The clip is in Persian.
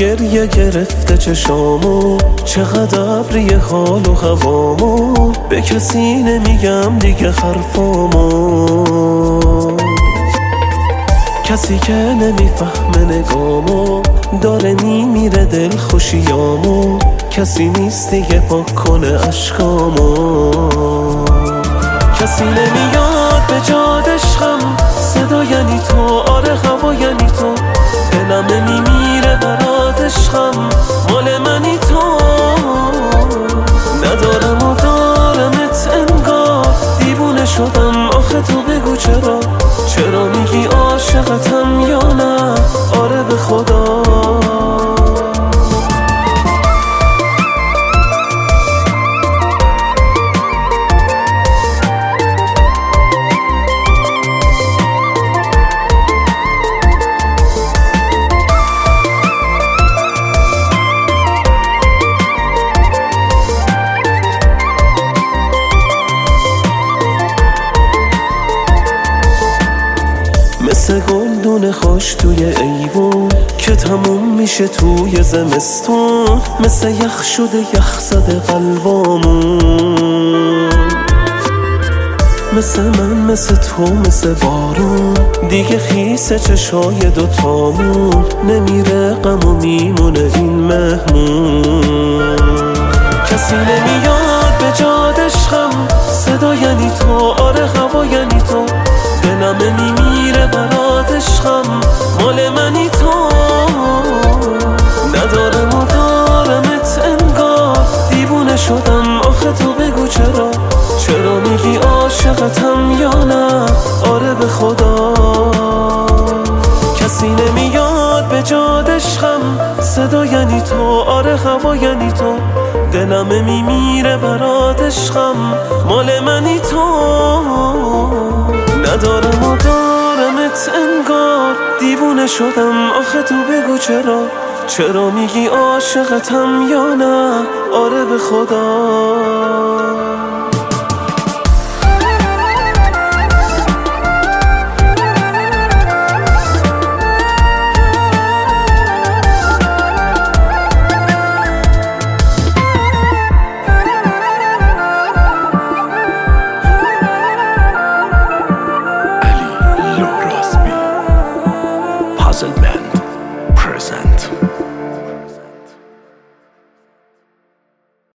گریه گرفته چشامو، چقدر ابری حال و هوامو، به کسی نمیگم دیگه حرفامو. کسی که نمیفهمه نگامو، داره میمیره دل خوشیامو، کسی نیست دیگه پاک کنه عشقامو. کسی نمیاد به جاد عشقم، صدا یعنی تو، آره هوا یعنی تو، دلم نمیمیره برات عشقم، مال منی تو. ندارم و دارمت انگار، دیوونه شدم آخه تو بگو چرا، چرا میگی عاشقتم یا نه، آره به خدا. مثل گلدون خوش توی ایوون که تموم میشه توی زمستون، مثل یخ شده یخ زده قلبامون. مثل من مثل تو مثل بارون، دیگه خیس چشای دوتامون، نمیره غم و میمونه این مهمون. کسی نمیاد به جاد عشقم، صدا یعنی تو، آره هوا یعنی تو، دلم نمیمیره برات عشقم، مال منی تو. ندارم و دارمت انگار، دیوونه شدم آخه تو بگو چرا، چرا میگی عاشقتم یا نه، آره به خدا. کسی نمیاد به جاد عشقم، صدا یعنی تو، آره هوا یعنی تو، دلم میمیره برات عشقم، مال منی تو. ندارم و دارمت انگار، دیوونه شدم آخه تو بگو چرا، چرا میگی عاشقتم یا نه، آره به خدا.